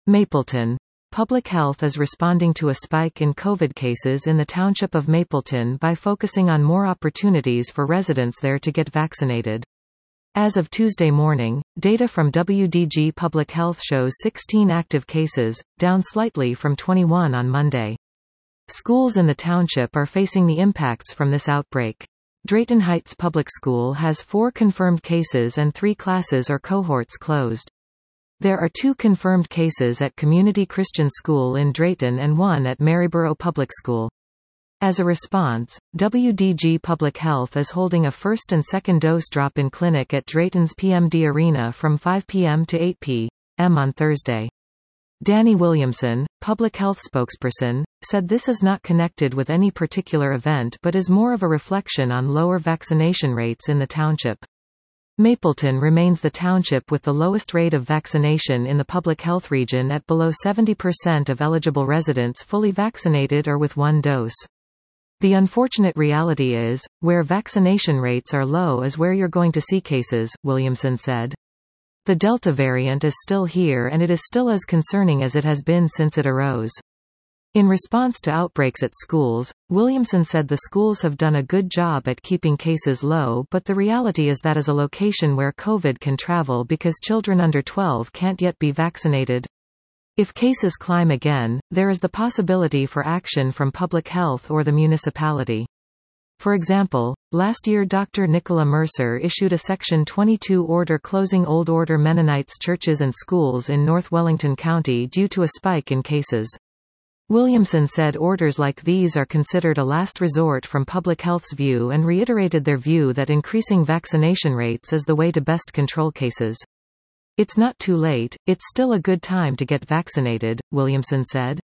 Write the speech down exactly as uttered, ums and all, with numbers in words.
Mapleton. Public Health is responding to a spike in COVID cases in the township of Mapleton by focusing on more opportunities for residents there to get vaccinated. As of Tuesday morning, data from W D G Public Health shows sixteen active cases, down slightly from twenty-one on Monday. Schools in the township are facing the impacts from this outbreak. Drayton Heights Public School has four confirmed cases and three classes or cohorts closed. There are two confirmed cases at Community Christian School in Drayton and one at Maryborough Public School. As a response, W D G Public Health is holding a first and second dose drop-in clinic at Drayton's P M D Arena from five p m to eight p m on Thursday. Danny Williamson, public health spokesperson, said this is not connected with any particular event but is more of a reflection on lower vaccination rates in the township. Mapleton remains the township with the lowest rate of vaccination in the public health region at below seventy percent of eligible residents fully vaccinated or with one dose. The unfortunate reality is, where vaccination rates are low is where you're going to see cases, Williamson said. The Delta variant is still here and it is still as concerning as it has been since it arose. In response to outbreaks at schools, Williamson said the schools have done a good job at keeping cases low, but the reality is that is a location where COVID can travel because children under twelve can't yet be vaccinated. If cases climb again, there is the possibility for action from public health or the municipality. For example, last year Doctor Nicola Mercer issued a Section twenty-two order closing Old Order Mennonites churches and schools in North Wellington County due to a spike in cases. Williamson said orders like these are considered a last resort from public health's view and reiterated their view that increasing vaccination rates is the way to best control cases. It's not too late, it's still a good time to get vaccinated, Williamson said.